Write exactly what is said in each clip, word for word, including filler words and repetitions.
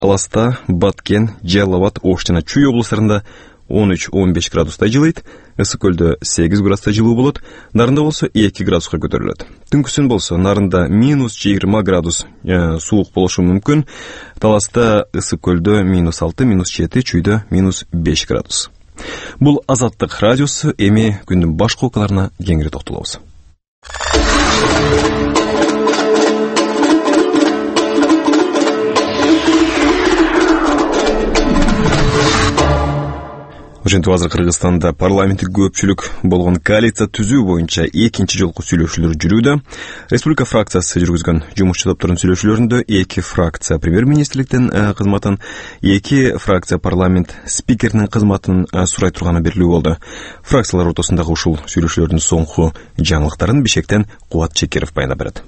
Аласта, Баткен, Жалал Абад, Ош жана Чүй облустарында он үч он беш градуста жылыйт, Ысык көлдө сегиз градуста жылуу болот, Нарында болсо эки градуска көтөрүлөт. Түнкүсүн болсо Нарында минус жыйырма градус э, суук болушу мүмкүн, Таласта, Ысык көлдө минус алты, минус жети, Чүйдө минус беш градус. Бул Азаттык радиосу, эми күндүн башка окуяларына кеңири токтолобуз. Ошентип азыр Кыргызстанда парламенттик көпчүлүк болгон коалиция түзүү боюнча экинчи жолку сүйлөшүүлөр жүрүүдө. Республика фракциясы жүргүзгөн жумушчу топтордун сүйлөшүүлөрүндө эки фракция премьер-министрликтин кызматын, эки фракция парламент спикеринин кызматын сурай турганы белгилүү болду. Фракциялар ортосундагы ушул сүйлөшүүлөрдүн соңку жаңылыктарын Бишкектен Кубат Чекеров баяндап берет.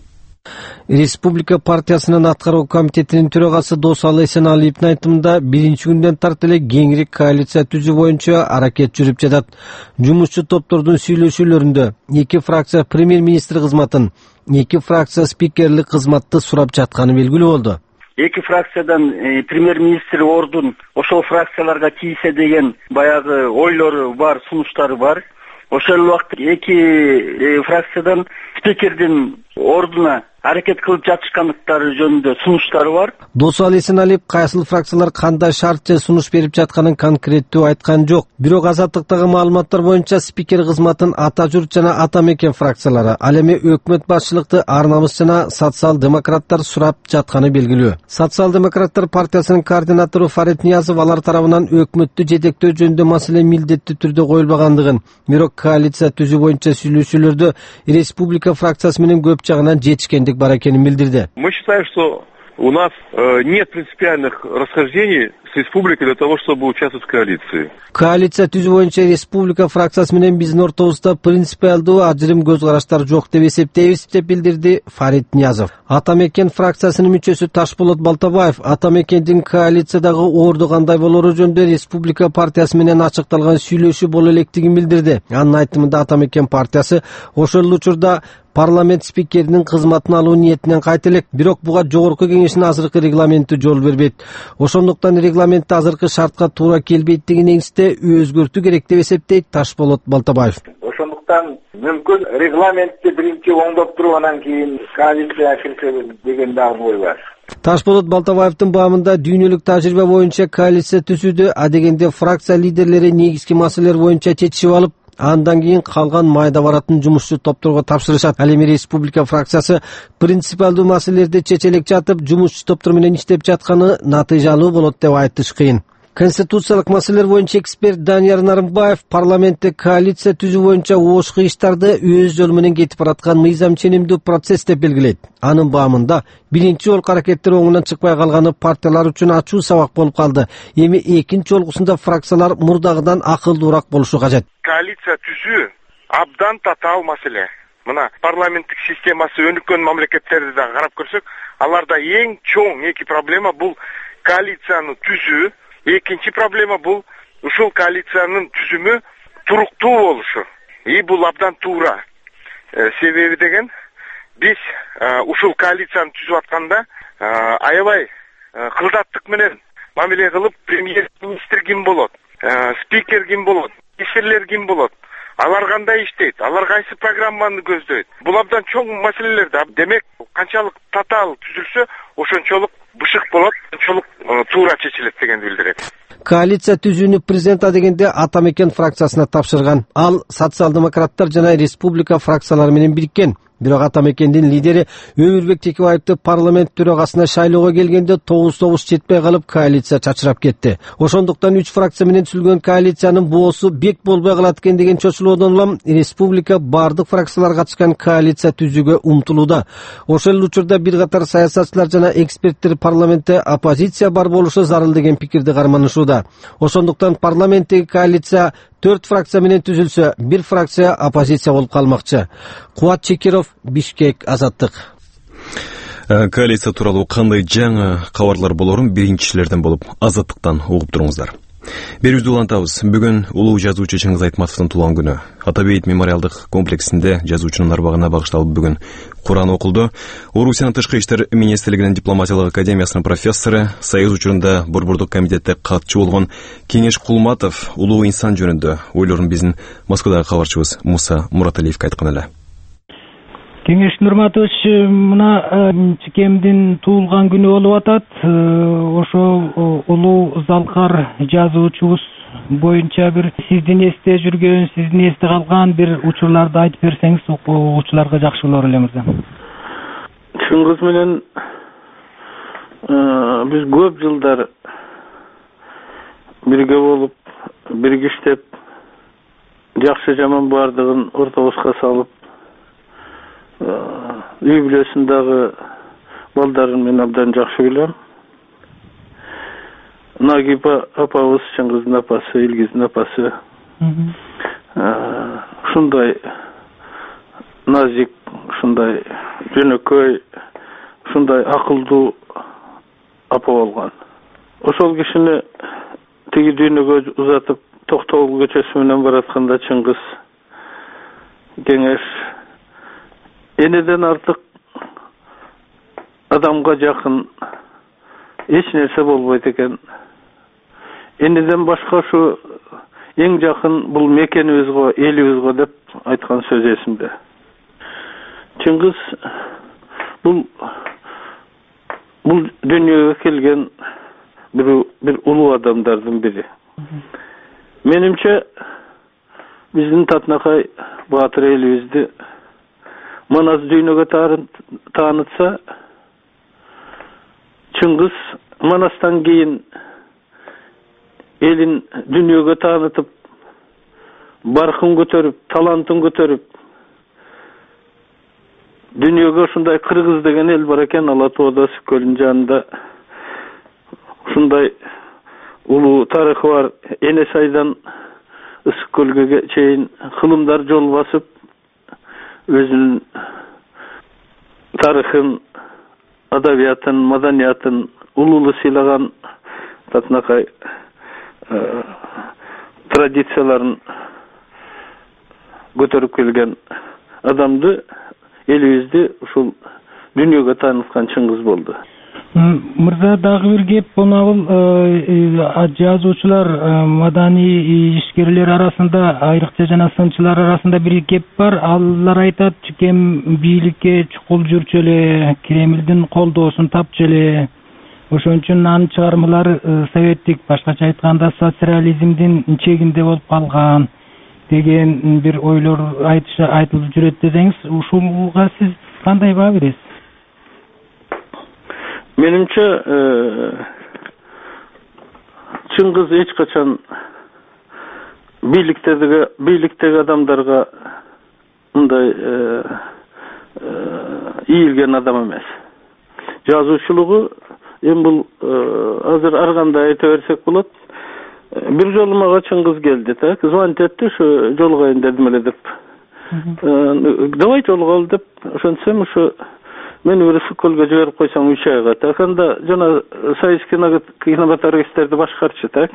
Республика партиясынын аткаруу комитетинин төрагасы Досалы Эсеналиевдин айтымында биринчи күндөн тарт эле кеңири коалиция түзүү боюнча аракет жүрүп жатат. Жумушчу топтордун сүйлөшүүлөрүндө эки фракция премьер-министр кызматын, эки фракция спикерлик кызматты сурап жатканы белгилүү болду. Эки фракциядан э, премьер-министр ордун ошол фракцияларга тийсе деген баягы ойлору бар, сунуштары бар. Ошол убакта эки э, фракциядан спикердин ордуна аракет кылып жатышкандыктары жөнүндө сунуштары бар. Досалы Эсеналиев кайсыл фракциялар кандай шарт же сунуш берип жатканын конкреттүү айткан жок. Бирок Азаттыктагы маалыматтар боюнча спикер кызматын Ата журт жана Ата мекен фракциялары, ал эми өкмөт башчылыкты Ар намыс жана социал-демократтар сурап жатканы белгилүү. Социал-демократтар партиясынын координатору Фарид Ниязов алар тарабынан өкмөттү жетектөө жөнүндө маселе милдеттүү түрдө коюлбагандыгын, бирок коалиция түзүү боюнча сүйлөшүүлөрдө республика фракциясы менен көп жагынан жетишкендик бар экенин билдирди. Мы считаем, что у нас э, нет принципиальных расхождений с республикой для того, чтобы участвовать в коалиции. Коалиция түзүү боюнча республика фракциясы менен биздин ортобузда принципиалдуу ажырым көз караштар жок деп эсептейбиз, деп билдирди Фарид Ниязов. Ата мекен фракциясынын мүчөсү Ташболот Балтабаев Ата мекендин коалициядагы орду кандай болору жөнүндө республика партиясы менен ачыкталган сүйлөшүү боло электигин билдирди. Анын айтымында Ата мекен партиясы ошол учурда парламент спикеринин кызматын алуу ниетинен кайта элек, бирок буга жогорку кеңештин азыркы регламенти жол бербейт. Ошондуктан регламентте азыркы шартка туура келбейт деген негизде өзгөртүү керек деп эсептейт Ташболот Балтабаев. Ошондуктан мүмкүн регламентти биринчи оңдоп туруп анан кийин коалиция кирсе деген дагы ой бар. Ташболот Балтабаевдин баамында дүйнөлүк тажрыйба боюнча коалиция түзүүдө адегенде фракция лидерлери негизги маселелер боюнча чечишип алып, андан кийин калган майда баратын жумушчу топторго тапшырышат. Ал эми республика фракциясы принципиалдуу маселелерди чече элек жатып, жумушчу топтор менен иштеп жатканы натыйжалуу болот деп айтыш кыйын. Конституциялык маселелер боюнча эксперт Данияр Нарымбаев парламентте коалиция түзүү боюнча ош кыйыштарды өз жолу менен кетип бараткан мыйзам ченемдүү процесс деп белгилейт. Анын баамында биринчи жолку аракеттер оңунан чыкпай калганы партиялар үчүн ачуу сабак болуп калды. Эми экинчи жолкусунда фракциялар мурдагыдан акылдуураак болушу кажет. Коалиция түзүү абдан татаал маселе. Мына парламенттик системасы өнүккөн мамлекеттерди да карап көрсөк, аларда эң чоң эки проблема бул коалицияны түзүү. Экинчи проблема бул ушул коалициянын түзүмү туруктуу болушу. И бул абдан туура. Э, себеби деген биз э, ушул коалицияны түзүп атканда э, аябай э, кылдаттык менен мамиле кылып, премьер-министр ким болот, э, спикер ким болот, министрлер ким болот, алар кандай иштейт, алар кайсы программаны көздөйт. Бул абдан чоң маселелер да. Демек, канчалык татаал түзүлсө, ошончолук бышык болот, ошончолук туура чечилет деген билдирет. Коалиция түзүүнү президент адегенде Ата мекен фракциясына тапшырган. Ал социал-демократтар жана республика фракциялары менен бириккен. Бирок Ата мекендин лидери Өмүрбек Текебаевди парламент төрагасына шайлоого келгенде тогуз тогуз жетпей калып, коалиция чачырап кетти. Ошондуктан үч фракция менен түзүлгөн коалициянын боосу бек болбой калат экен деген чочулоодон улам республика бардык фракциялар катышкан коалиция түзүүгө умтулууда. Ошол учурда бир катар саясатчылар жана эксперттер парламентте оппозиция бар болушу зарыл деген пикирди карманышууда. Ошондуктан парламенттеги коалиция төрт фракция менен түзүлсө, бир фракция оппозиция болуп калмакчы. Кубат Чекеров, Бишкек, Азаттык. Коалиция тууралуу кандай жаңы кабарлар болорун биринчилерден болуп Азаттыктан угуп туруңуздар. Берүүбүздү улантабыз. Бүгүн улуу жазуучу Чыңгыз Айтматовдун туулган күнү. Ата Бейит мемориалдык комплексинде жазуучунун арбагына багышталып бүгүн Куран окулду. Орусиянын тышкы иштер министрлигинин дипломатиялык академиясынын профессору, Союз учурунда Борбордук комитетте катчы болгон Кеңеш Кулматов улуу инсан жөнүндө ойлорун биздин Москвадагы кабарчыбыз Муса Мураталиевге айткан эле. Кеңеш Нурматович, мына чикемдин туулган күнү болуп атат. Ошол улуу залкар жазуучубуз боюнча бир сиздин эсте жүргөн, сиздин эсте калган бир учурларды айтып берсеңиз, окуучуларга жакшы болор эле мырза. Чыңгыз менен биз көп жылдар бирге болуп, бирге иштеп, жакшы жаман бардыгын ортобузга салып, үй бүлөсүндөгү балдарын мен абдан жакшы билем. Нагипа апабыз, Чыңгыздын апасы, Илгиздин апасы. Ушундай назик, ушундай жөнөкөй, ушундай акылдуу апа болгон. Ошол кишини тиги дүйнөгө узатып Токтогул көчөсү менен баратканда Чыңгыз Кеңеш энеден артык адамга жакын эч нерсе болбойт экен. Энеден башка ушу эң жакын бул мекенибизге, элибизге деп айткан сөз эсимде. Чыңгыз бул бул дүйнөгө келген бир бир улуу адамдардын бири. Менимче биздин Татнакай Баатыр элибизди Манас дүйнөгө таанытса, Чыңгыз Манастан кийин элин дүйнөгө таанытып, баркын көтөрүп, талантын көтөрүп, дүйнөгө ушундай Кыргыз деген эл бар экен, Ала Тоодо көлүнүн жанында. Ушундай улуу тарыхы бар, Энесайдан Ысык көлгө чейин кылымдар жол басып, өзүнүн тарыхын, адабиятын, маданиятын улуулу сыйлаган Татнакай традицияларын көтөрүп келген адамды, элибизди ушул дүйнөгө тааныткан Чыңгыз болду. Мырза, дагы бир кеп, мына бул жазуучулар, маданий ишкерлер арасында, айрыкча жана сынчылар арасында бир кеп бар. Алар айтат, чикем бийликке чукул жүрчү эле, Кремлдин колдоосун тапчу эле. Ошон үчүн анын чыгармалары советтик, башкача айтканда социализмдин чегинде болуп калган деген бир ойлор айтылып жүрөт десеңиз, ушуга сиз кандай баа бересиз? Менимче Чыңгыз эч качан бийликтеги бийликтеги адамдарга мындай ийилген адам эмес. Жазуучулугу эми бул азыр ар кандай айта берсек болот. Бир жолу мага Чыңгыз келди, так, звонить этти, ушу жолугайын дедим эле деп. Давай жолугалы деп, ошентсем ушу мени бир Ысык көлгө жиберип койсоң үч айга, так, анда жана советский кинематографисттерди башкарчы, так.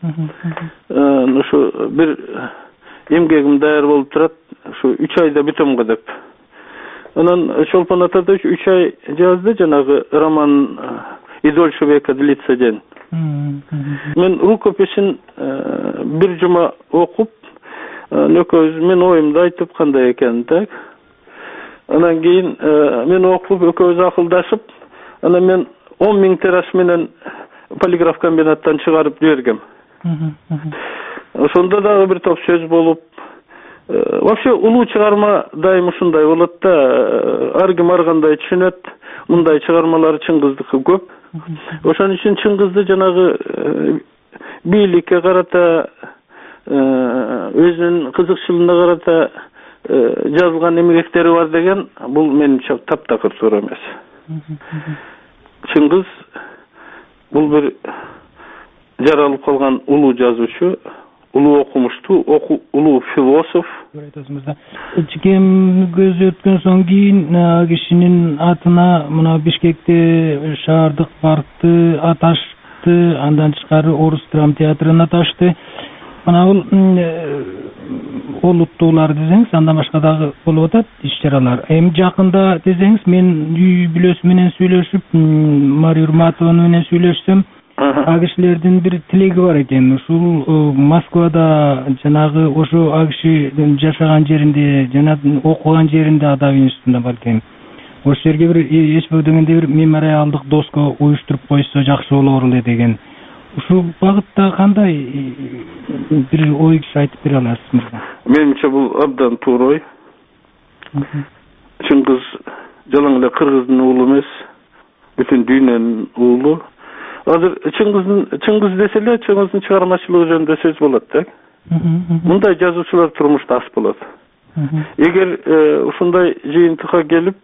Ушу бир эмгегим даяр болуп турат, ушу үч айда бүтөм го деп. Анан Чолпон Атада үч ай жазды, жанагы роман «И дольше века длится день». Мен рукописин бир жума окуп, экөөбүз мен оюмду айтып кандай экенин, так. Анан кийин мен окуп, экөөбүз акылдашып, анан мен он миң тираж менен полиграф комбинаттан чыгарып жибергем. Ошондо дагы бир топ сөз болуп, вообще улуу чыгарма дайым ушундай болот да, ар ким ар кандай түшүнөт, мындай чыгармалар Чыңгыздыкы көп. Ошон үчүн Чыңгызды жанагы бийликке карата, өзүнүн кызыкчылыгына карата жазылган эмгектери бар деген, бул менимче таптакыр туура эмес. Чыңгыз бул бир жаралып калган улуу жазуучу, улуу окумуштуу, улуу философ. Чикем көзү өткөн соң кийин кишинин атына мына Бишкекте шаардык паркты аташ чыкты, андан тышкары Орус драма театрына таштый. Мына бул олуттуулар десеңиз, андан башка дагы болуп атат иш-чаралар. Эми жакында десеңиз, мен үй бүлөсү менен сүйлөшүп, Мария Урматова менен сүйлөшсөм, а кишилердин бир тилеги бар экен. Ушул Москвада жанагы ошо а киши жашаган жеринде, жана окуган жеринде Адаб институтунда бар экен. Ошол жерге бир эч дегенде бир мемориалдык доска уюштуруп койсо жакшы болор эле деген. Ушул багытта кандай бир ой айтып бере аласызбы? Менимче бул абдан туура ой. Чыңгыз жалаң эле кыргыздын уулу эмес, бүтүн дүйнөнүн уулу. Азыр Чыңгыздын Чыңгыз десе эле Чыңгыздын чыгармачылыгы жөнүндө сөз болот да. Мындай жазуучулар турмушта аз болот. Эгер ушундай жыйынтыкка келип,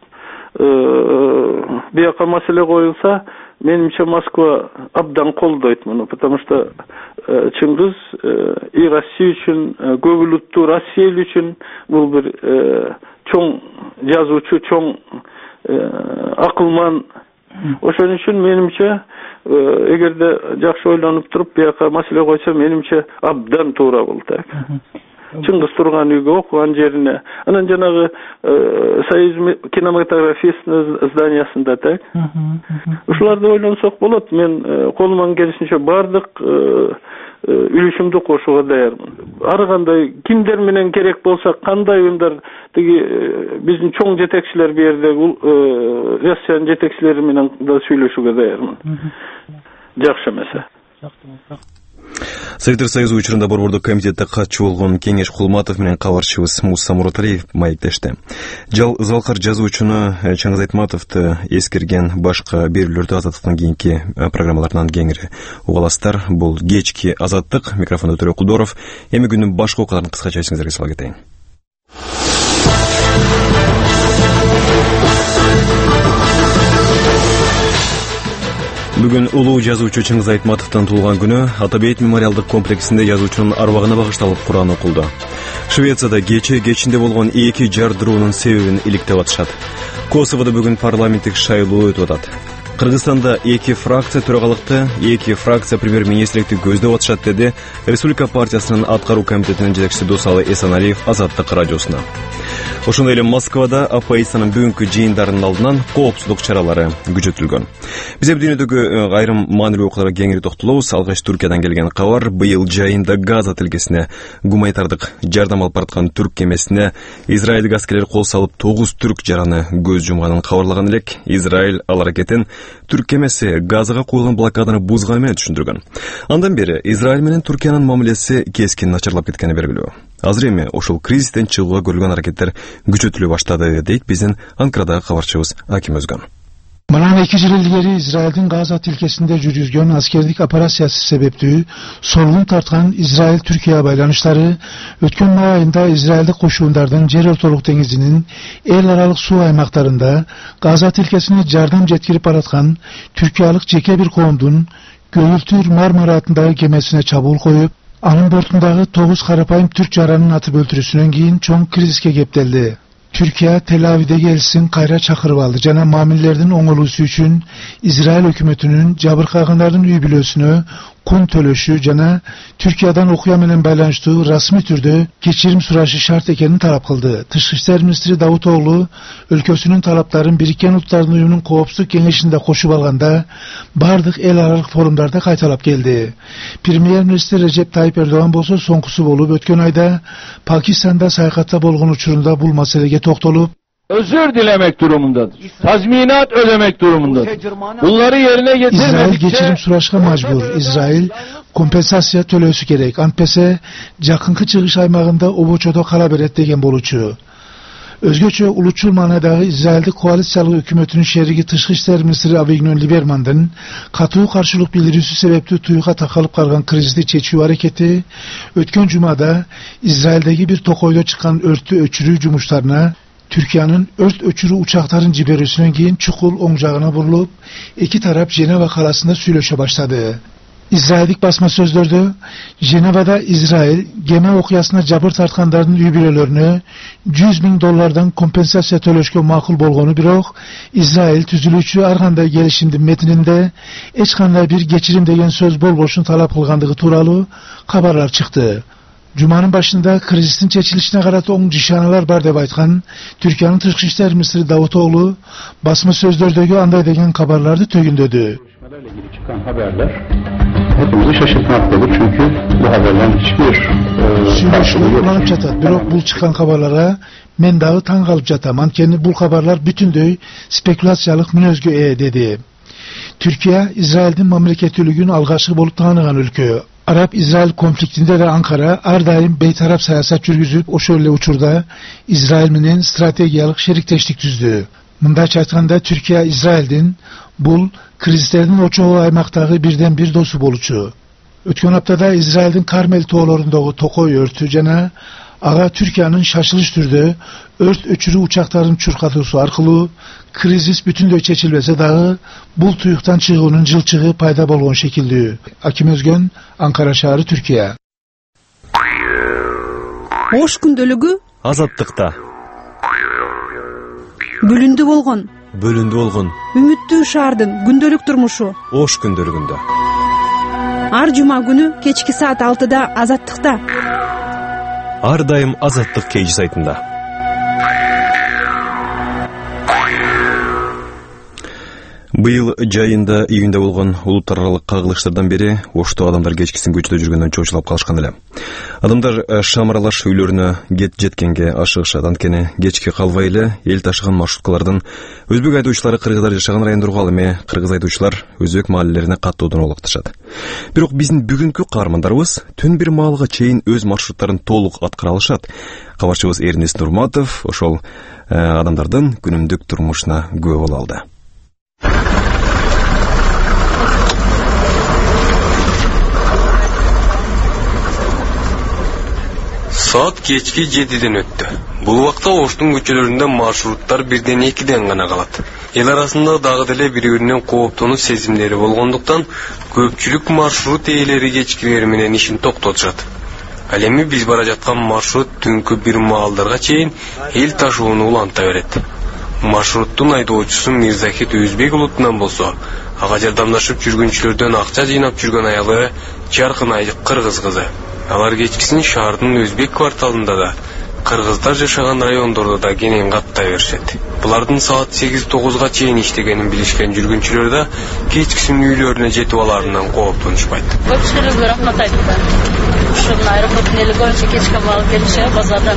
бияка маселе коюлса, менимче Москва абдан колдойт муну, потому что Чыңгыз и Россия үчүн, көп улуттуу Россия үчүн бул бир чоң жазуучу, чоң акылман. Ошон үчүн менимче эгерде жакшы ойлонуп туруп бияка маселе койсо, менимче абдан туура болот. Чыңгыз турган үйгө, окуган жерине, анан жанагы Союз кинематографистин зданиясында так. Ушуларды ойлонсок болот. Мен колуман келишинче бардык үлүшүмдү кошууга даярмын. Ар кандай кимдер менен керек болсо, кандай уюмдар, тиги биздин чоң жетекчилер бу жерде Россиянын жетекчилери менен да сүйлөшүүгө даярмын. Жакшы эмес. Советтер Союзу учурунда Борбордук комитетте катчу болгон Кеңеш Кулматов менен кабарчыбыз Муса Мураталиев маектешти. Жал залкар жазуучуну Чыңгыз Айтматовду эскерген башка берүүлөрдү Азаттыктан кийинки программаларынан кеңири угаласыздар. Бул кечки Азаттык, микрофондо Төрө Кулдоров. Эми күндүн башка окуяларын кыскача эсиңиздерге сала кетейин. Бүгүн улуу жазуучу Чыңгыз Айтматовдун туулган күнү. Атабейт мемориалдык комплексинде жазуучунун арбагына багышталып Куран окулду. Швецияда кече кечинде болгон эки жардыруунун себебин иликтеп атышат. Косоводо бүгүн парламенттик шайлоо өтүп атат. Кыргызстанда эки фракция төрагалыкты, эки фракция премьер-министрликти көздөп атышат, деди Республика партиясынын аткаруу комитетинин жетекчиси Досалы Эсеналиев Азаттык радиосуна. Ошондой эле Москвада оппозициянын бүгүнкү жыйындарынын алдынан коопсуздук чаралары күчөтүлгөн. Биз дүйнөдөгү айрым маанилүү окуяларга кеңири токтолобуз. Алгач Түркиядан келген кабар: быйыл жайында Газа тилкесине гуманитардык жардам алып бараткан түрк кемесине израилдик аскерлер кол салып тогуз түрк жараны көз жумганын кабарлаган элек. Израиль ал аракетин түрк кемеси Газага коюлган блокаданы бузганы менен түшүндүргөн. Андан бери Израиль менен Түркиянын мамилеси кескин начарлап кеткени белгилүү. Азыр эми ошол кризистен чыгууга көрүлгөн аракеттер күчөтүлө баштады, дейт биздин Анкарадагы кабарчыбыз Аким Өзгөн. Мындан эки жыл илгери Израилдин Газа тилкесинде жүргүзгөн аскердик операциясы себептүү солгун тарткан Израиль-Түркия байланыштары өткөн май айында Израилдик кошуундардын жер ортолук деңизинин эл аралык суу аймактарында Газа тилкесине жардам жеткирип бараткан түркиялык жеке бир коомдун Көгүлтүр Мармара атындагы кемесине чабуул коюп, анын бортундагы тогуз карапайым түрк жаранын атып өлтүрүүсүнөн кийин чоң кризиске кептелди. Türkiye Tel Aviv'deki elçisini kayra çakırıp aldı. Jana mamillerinin oңолуусу üçün İsrail hükümetinin jabırkagandардын үй бүлөсүнө kun төлөшү жана Türkiye'den okuya менен байланыштуу расмий түрдө кечирим сурашы шарт экенин талап кылды. Тышкы иштер министри Давутоглу өлкөсүнүн талаптарын Бириккен Улуттар Уюмунун коопсуздук кеңешинде кошуп алганда бардык эл аралык форумдарда кайталап келди. Премьер-министр Режеп Тайип Эрдоган болсо соңкусу болуп өткөн айда Пакистанда саякатта болгон учурунда бул маселеге токтолуp özür dilemek durumundadır. Tazminat ödemek durumundadır. Bunları yerine getirmedikçe İsrail geçirim suraşka majbur. İsrail kompensasiya төлөөсү керек. Антпесе жакынкы чыгыш аймагында обочодо кала берет деген болчу. Өзгөчө улутчул маанайдагы Израилдик коалициялык өкмөтүнүн шериги тышкы иштер министри Авигдор Либермандын катуу каршылык билдирүүсү себептүү туйга такалып калган кризисти чечүү аракети өткөн жумада Израилдеги бир токойдо чыккан өрттү өчүрүү жумуштарына Türkiye'nin ört öçürü uçakların ciberüsünden keyin çukul oң жагына бурулуп, эки тарап Женева каласында сүйлөшө баштады. İsraillik basma sözlerde Ceneva'da İsrail gemi okuyasına jabır tartkanların üybirelerini yüz bin dolardan kompensasiya төлөшкө makul bolgonu birok, İsrail tüzülүүчү ar kanday gelişimdin metninde eç kanday bir geçirim degen söz bolboşun talap kılgandığı turalı kabarlar çıktı. Cuma'nın başında krizin çekilişine karşı on cişanalar var dep aytkan Türkiye'nin Tırkı İşler Ministri Davutoğlu basma sözlerdeki anday degen kabarlardı tögündödü. Çıkan haberler hepimizi şaşırtmaktadır çünkü bu haberlerin hiçbir Süйлöşülür kullanıp jatat. Birok bul çıkan haberlara men dağı taң kalıp jatam. Antkeni bul haberlar bütünдөй spekulatsiyalık münözgü e dedi. Türkiye, İsrail'in mamleketçiliğinin algaçkı bolup tanıgan ülke. Arap-İsrail konfliktinde de Ankara ar daim beytarap siyasat yürgüzüp o şöyle uçurda İsrail menen stratejiyalık şerikteşlik düzdü. Mındaç aytkanda Türkiye, İsrail'in bul krizlerinin oçoğu aymaktagı birden bir dostu boluçu. Ötken haftada İsrail'in Karmel toğlarındaki tokoy örtü jana ağa Türkiye'nin şaşılış türde ört öçürü uçakların çurkatısı arkalı krizis bütünдөй çeçilbese dağı bul tuyuktan çıgıunun jılçığı payda bolgon şekilde. Akim Özgön, Ankara şahri, Türkiye. Ош күндөлүгү Азаттыкта. Бөлүндү болгон. Бөлүндү болгон. Үмүттүү шаардын күндөлүк турмушу. Ош күндөлүгүндө. Ар жума күнү кечки саат алтыда Азаттыкта. Ар дайым Азаттык кейжи сайтында. Быйыл жайында июнда болгон улуттар аралык кагылыштардан бери Ошто адамдар кечкисин көчөдө жүргөндөн чочулап калышкан эле. Адамдар шамаралаш үйлөрүнө кет жеткенге ашыгышат. Анткени кечке калбай эле эл ташыган маршруткалардын өзбек айдоочулары кыргыздар жашаган райондорго ал эми кыргыз айдоочулар өзбек маалелерине каттоодон олукташат. Бирок биздин бүгүнкү каармандарыбыз түн бир маалга чейин өз маршруттарын толук аткара алышат. Кабарчыбыз Эрнест Нурматов ошол адамдардын күнүмдүк турмушуна күбө боло алды. Saat kechki жетиден өттү. Бул убакта Оштун көчөлөрүндө маршруттар бирден экиден гана калат. Эл арасында дагы деле бири-биринен кооптонуу сезимдери болгондуктан көпчүлүк маршрут ээлери кечкилери менен ишин токтотушат. Ал эми биз бара жаткан маршрут түнкү бир маалдарга чейин эл ташууну уланта берет. Маршруттун айдоочусу Мирзахит Өзбек улутунан болсо, ага жардамдашып жүргүнчүлөрдөн акча жыйнап жүргөн аялы Жаркынай кыргыз кызы. Алар кечкисин шаардын Өзбек кварталында да, кыргыздар жашаган райондордо да кенен каттай беришет. Булардын саат сегиз тогузга чейин иштегенин билишкен жүргүнчүлөр да кечкисин үйлөрүнө жетип аларынан кооптонушпайт. Көпчүлүгү рахмат айтты. Ушул аэропорттун эли боюнча кечке маал келиши базардан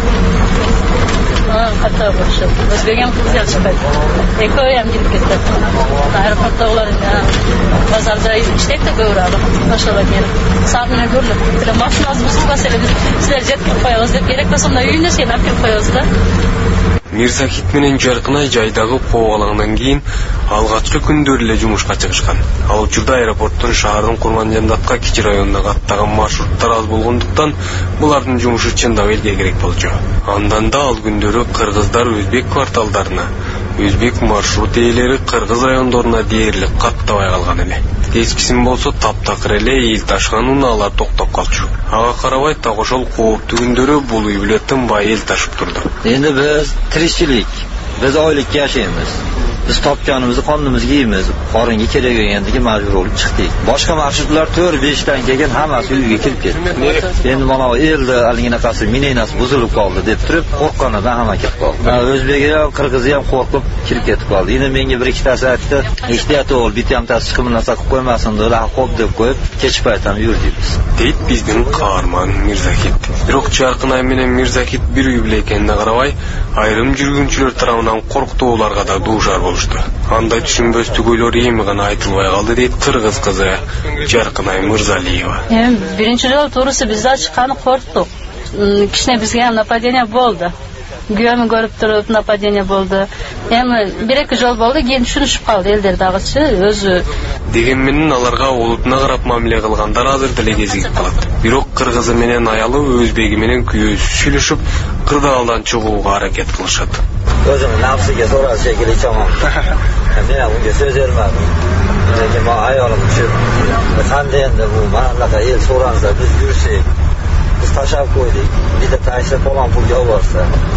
катта болушу. Өзбекем кыз жакшыбайт. Экөө эм кирип кетти. Аэропорттогулар базарда иштейт да көбүрөөк. Ошоло келип саат менен көрүлүп. Машинасы бузулбаса эле силер жеткирип коебуз деп керек болсо мына үйүнө сени алып келип коебуз да. Мирзахит менен Жаркынай жайдагы коогалаңдан кийин алгачкы күндөр эле жумушка чыгышкан. Ал учурда аэропорттун шаардын курман жандатка кичи районуна каттаган маршруттар аз болгондуктан булардын жумушу чындап элге керек болчу. Андан да ал күндөрү кыргыздар Өзбек кварталдарына, Өзбек маршрут ээлери кыргыз райондоруна дээрлик каттабай калган эле. Кечкисин болсо таптакыр эле эл ташыган унаалар токтоп калчу. Ага карабай так ошол кооптуу күндөрү бул үй бүлө тынбай эл ташып турду. Endi biz tirikchilik, biz oylikka yashaymiz. Biz topganimizni qonimizga yeymiz. Qoringa kerak bo'lganligi majbur bo'lib chiqdik. Boshqa marshrutlar to'rt besh dan kelgan hammasi uyga kirib ketdi. Endi mana elda alginaqasi minenasi buzilib qoldi deb turib, qo'rqqanidan hamma ketib qoldi. O'zbegi ham, qirg'izi ham qo'rqib kirib ketib qoldi. Endi menga bir ikkitasi aytdi, ehtiyot bo'l, bitta ham tas chiqib narsa qilib qo'ymasin deb, qo'p deb qo'yib, kechib aytam yurdik biz. Deyt bizdin Qarman Mirzahit. Biroq Jarkınay menен Mirzahit bir uy bilan ekanine qarabay, ayrim жүргүнчүлөр тарабынан корктоолорго да дуушар болушту. Андай түшүнбөстүгүлөр эми гана айтылбай калды дейт кыргыз кызы Жаркынай Мырзалиева. Эми биринчи жолу туурусу биз да чыкканы корктук. Кичине бизге нападение болду. Гүйөмү көрүп туруп нападение болду. Эми бир-эки жол болду, кийин түшүнүшүп калды элдер дагычы өзү. Деген менен аларга улутуна карап мамиле кылгандар азыр деле кезигип калат. Бирок кыргызы менен аялы өзбеги менен күйөөсү сүйлөшүп, кырдаалдан чыгууга аракет кылышат. Өзүм напсыга сураш шекили чамам. Мен унга сөз бермедим. Lekin men ayolim tushib Qanday endi bu manaqa el so'ransa biz yursak, biz tashab qo'ydik. Bitta taysa falon pulga olsa.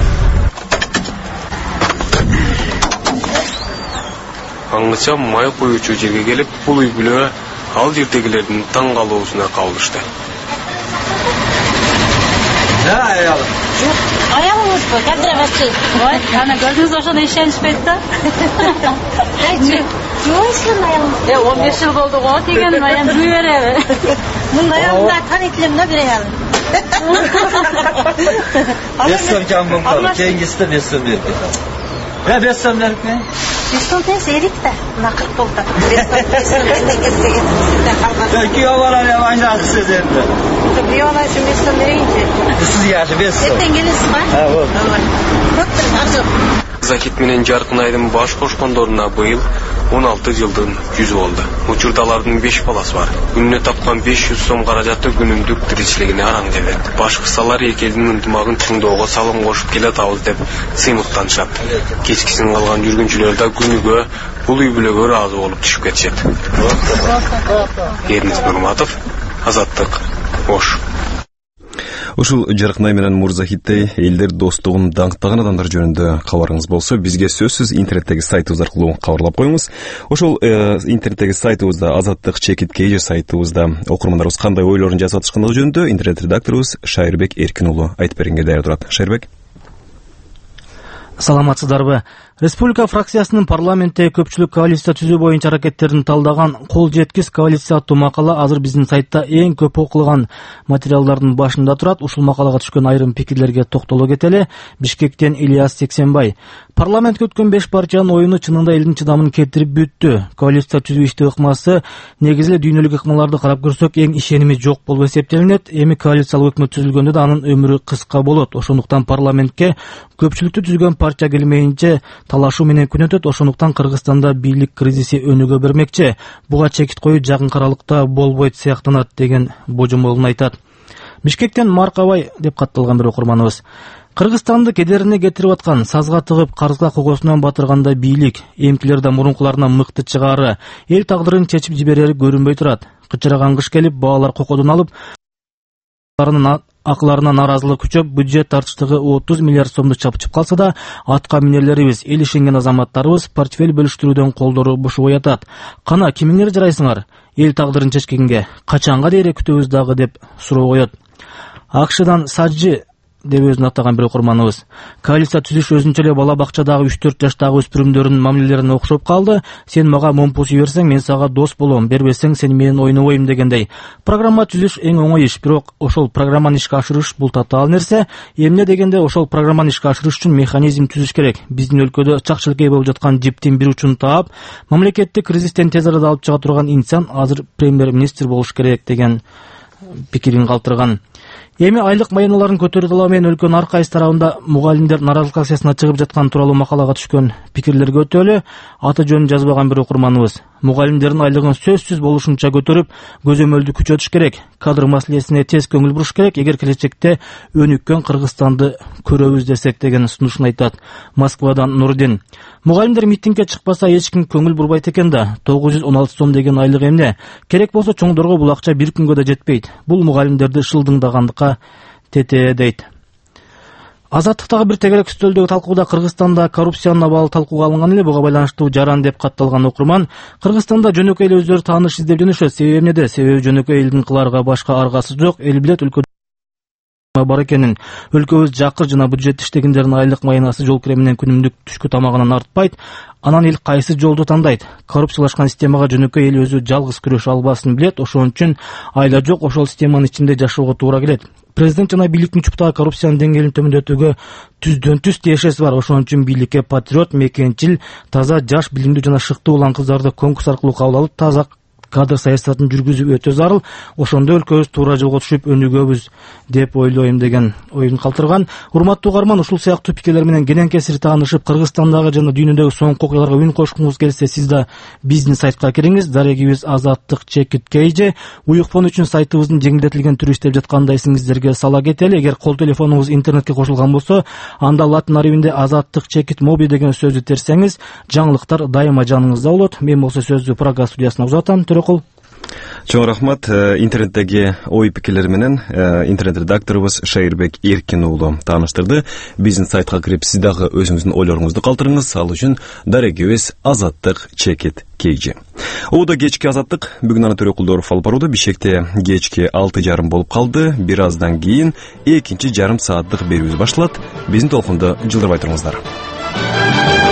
Аңгыча май коюучу жерге келип, бул үй бүлө ал жердегилердин таң калуусуна калышты. Ne ayalım? Ayağımız bu, kadremesi. Vay, ana gördünüz aşağıda işlenişmedi de. Joysun ayağımız. Ya on beş yıl oldu o, degen ayağım büyür evi. Bunun ayağımda tanıtılımına bireyelim. Bessom canım kaldı, kengisi de bessom verdi. Ne bessom verdi mi? Bessom tez erik de, nakırt oldu. Bessom bessom eten gezsegen sizden kalmadı. Belki yovalar yabancı siz endi. Yovalar şu bessom vereyince. Siz yaşı bessom. Etten gelirsin var. Ha, oldu. Köptür, arzu. Zakit менен Жаркын айдын баш кошкондоруна быйыл он алты жылдын жүзү болду. Учурда алардын беш баласы бар. Күнүнө тапкан беш жүз сом каражаты күнүмдүк тиричилигине араң келет. Баш кырсалар эки элдин ынтымагын чыңдоого салым кошуп келатабыз деп сыймыктанышат. Кечкисин калган жүргүнчүлөр да күнүгө бул үй бүлөгө ыраазы болуп түшүп кетишет. Эрнис Нурматов, Азаттык, Ош. Ушул Жаркын ай менен Мурзахиттей элдер достугун даңктаган адамдар жөнүндө кабарыңыз болсо, бизге сөзсүз интернеттеги сайтыбыз аркылуу кабарлап коюңуз. Ошол э, интернеттеги сайтыбызда Азаттык чекит кей сайтыбызда окурмандарыбыз кандай ойлорун жазып атышкандыгы жөнүндө интернет редакторубуз Шайырбек Эркин уулу айтып бергенге даяр турат. Шайырбек. Саламатсыздарбы? Республика фракциясынын парламентте көпчүлүк коалиция түзүү боюнча аракеттерин талдаган кол жеткис коалиция аттуу макала азыр биздин сайтта эң көп окулган материалдардын башында турат. Ушул макалага түшкөн айрым пикирлерге токтоло кетели. Бишкектен Ильяс Сексенбай. Парламент өткөн беш партиянын оюну чынында элдин чыдамын кетирип бүттү. Коалиция түзүү ишти ыкмасы негизи эле дүйнөлүк ыкмаларды карап көрсөк эң ишеними жок болуп эсептелинет. Эми коалициялык өкмөт түзүлгөндө да анын өмүрү кыска болот. Ошондуктан парламентке көпчүлүктү түзгөн партия келмейинче талашуу менен күн өтөт. Ошондуктан Кыргызстанда бийлик кризиси өнүгө бермекчи. Буга чекит коюу жакын аралыкта болбойт сыяктанат деген божомолун айтат. Бишкектен Маркабай деп катталган бир окурманыбыз. Кыргызстанды кедерине кетирип аткан, сазга тыгып, карызга кокосунан батырганда бийлик, эмкилер да мурункуларынан мыкты чыгаары, эл тагдырын чечип жиберери көрүнбөй турат. Кычыраган кыш келип, баалар кокодон алып, акыларына наразылык күчөп, бюджет тартыштыгы отуз миллиард сомду чапчып калса да, атка минерлерибиз, эл ишенген азаматтарыбыз портфель бөлүштүрүүдөн колдору бошобой атат. Кана кимиңер жарайсыңар? Эл тагдырын чечкенге качанга дейре күтөбүз дагы деп суроо коет. Акшдан Саджи деп өзүн атаган бир окурманыбыз. Коалиция түзүш өзүнчө эле бала бакчадагы үч төрт жаштагы өспүрүмдөрдүн мамилелерине окшоп калды. Сен мага момпус берсең, мен сага дос болом, бербесең сен менен ойнобойм дегендей. Программа түзүш эң оңой иш, бирок ошол программаны ишке ашырыш бул татаал нерсе. Эмне дегенде ошол программаны ишке ашырыш үчүн механизм түзүш керек. Биздин өлкөдө чакчылыкка болуп жаткан жиптин бир учун таап, мамлекеттик кризистен тез арада алып чыга турган инсан азыр премьер-министр болуш керек деген пикирин калтырган. Эми айлык маяныларын көтөрүү талабы менен өлкөнүн ар кайсы тарабында мугалимдер наразылык акциясына чыгып жаткан тууралуу макалага түшкөн пикирлерге өтөлү. Аты жөнүн жазбаган бир окурманыбыз. Мугалимдердин айлыгын сөзсүз болушунча көтөрүп, көзөмөлдү күчөтүш керек. Кадр маселесине тез көңүл буруш керек. Эгер келечекте өнүккөн Кыргызстанды көрөбүз десек деген сунушун айтат. Москвадан Нурдин. Мугалимдер митингге чыкпаса эч ким көңүл бурбайт экен да. тогуз жүз он алты сом деген айлык эмне? Керек болсо чоңдорго бул акча бир күнгө да жетпейт. Бул мугалимдерди шылдыңдагандыкка тете дейт. Азаттыктагы бир тегерек үстөлдөгү талкууда Кыргызстанда коррупцияга баалуу талкууга алынган эле, буга байланыштуу жаран деп катталган окурман. Кыргызстанда жөнөкөй эле өздөрү тааныш издеп жөнөшөт. Себеби эмнеде? Себеби жөнөкөй элдин кылаарга башка аргасы жок. Эл билет өлкөдө бар экенин. Өлкөбүз жакыр жана бюджет иштегендердин айлык маянасы жол кире менен күнүмдүк түшкү тамагынан артпайт. Анан эл кайсы жолду тандайт? Коррупциялашкан системага жөнөкөй эл өзү жалгыз күрөшө албасын билет. Ошон үчүн айла жок ошол системанын ичинде жашоого туура келет. Президент жана бийликтин чуптагы коррупциянын деңгээлин төмөндөтүүгө түздөн түз тиешеси бар. Ошон үчүн бийликке патриот, мекенчил, таза, жаш, билимдүү жана шыктуу улан кыздарды конкурс аркылуу кабыл алып, таза кадр саясатын жүргүзүп өтө зарыл. Ошондо өлкөбүз туура жолго түшүп өнүгөбүз деп ойлойм деген оюн калтырган. Урматтуу угарман, ушул сыяктуу пикирлер менен кенен кесири таанышып, Кыргызстандагы жана дүйнөдөгү соңку окуяларга үн кошкуңуз келсе, сиз да биздин сайтка кириңиз. Дарегибиз Азаттык чекит кей. Уюкпон үчүн сайтыбыздын жеңилдетилген түрү иштеп жатканда эсиңиздерге сала кетели. Эгер кол телефонуңуз интернетке кошулган болсо, анда латын арабинде Азаттык чекит моби деген сөздү терсеңиз, жаңылыктар дайыма жаныңызда болот. Мен болсо сөздү Прага студиясына узатам. Төрөкул. Чоң рахмат. Интернеттеги ой пикирлери менен интернет редакторубуз Шайырбек Эркин уулу тааныштырды. Биздин сайтка кирип, сиз дагы өзүңүздүн ойлоруңузду калтырыңыз. Ал үчүн дарегибиз Азаттык чекит кейжи. Ода кечки Азаттык бүгүн аны Төрөкулдоров алып барууда. Бишкекте кечки алты жарым болуп калды. Бир аздан кийин экинчи жарым сааттык берүүбүз башталат. Биздин толкунду жылдырбай туруңуздар.